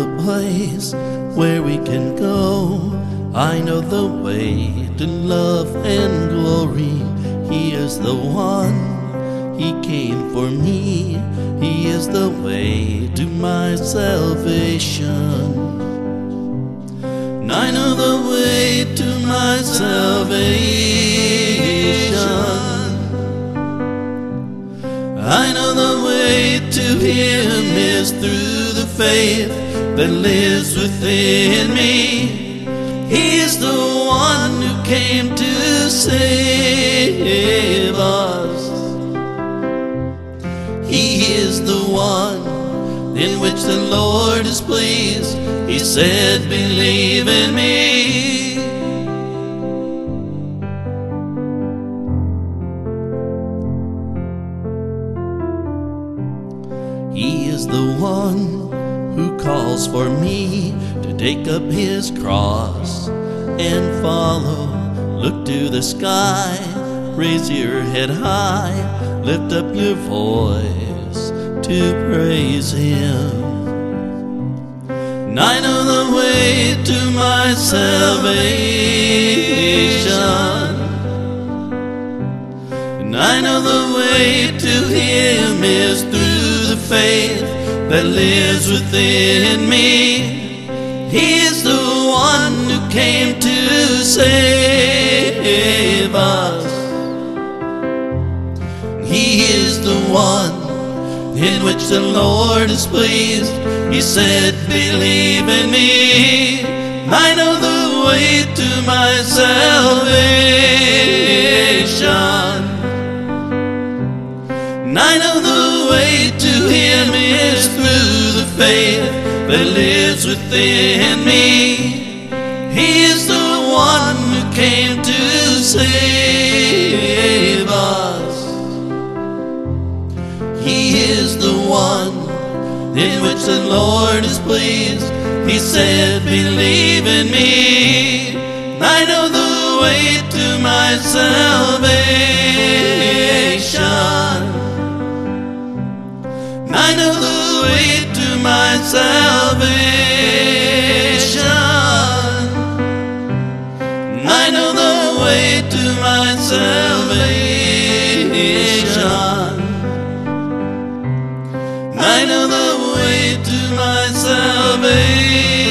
the place where we can go. I know the way to love and glory. He is the one, He came for me. He is the way to my salvation. And I know the way to my salvation. I know the way to Him is through the faith that lives within me. He is the one who came to save us. He is the one in which the Lord is pleased. He said, believe in me. He is the one who calls for me to take up His cross and follow. Look to the sky, raise your head high, lift up your voice to praise Him. And I know the way to my salvation. And I know the way to Him is through the faith that lives within me. He is the one who came to save us. He is the one in which the Lord is pleased. He said, believe in me. I know the way to my salvation. And I know the way to Him is through the faith that lives within me. He is the one who came to save us. He is the one in which the Lord is pleased. He said, believe in me. I know the way to my salvation. I know the way to my salvation. I know the way to my salvation. I know the way to my salvation.